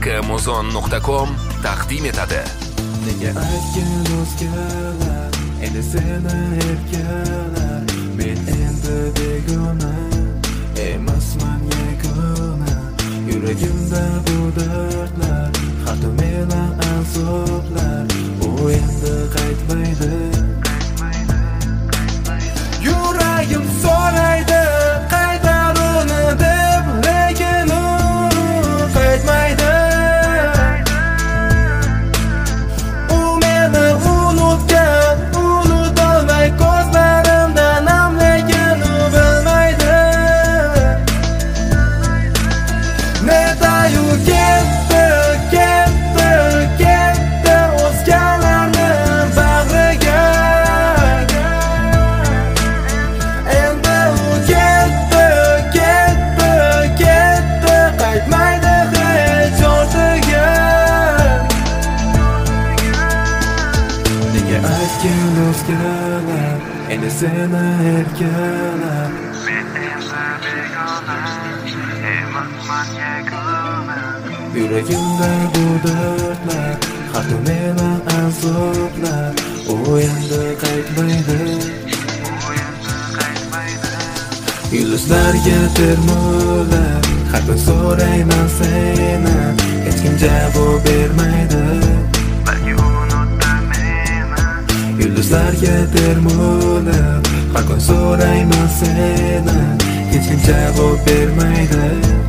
kmuzon.com taqdim etadi. Nega aytgan o'zgalar, endi seni erkalar. Men endi begona, emasman yagona. Yuragimda bu dardlar, har tomela azoblar. U endi qaytmaydi. Yuragim so'raydi, qaytar uni deb, lekin u qaytmaydi. U meni unutgan, unutolmay ko'zlarimda nam, lekin u bilmaydi. Netayu ketdi, ketdi, ketdi o'zgalarni bag'riga. Endi u ketdi, ketdi, ketdi, qaytmaydi hech ortiga. Nega aytgan o'zgalar, endi seni erkalar. Men endi begona, emasman yagona. Yuragimda bu dardlar, har tomela azoblar. U endi qaytmaydi. Yulduzlarga termulib, har kun so'rayman seni. Hech kim javob bermaydi. Balki unutdi meni. Yulduzlarga termulib, har kun so'rayman seni. Hech kim javob bermaydi.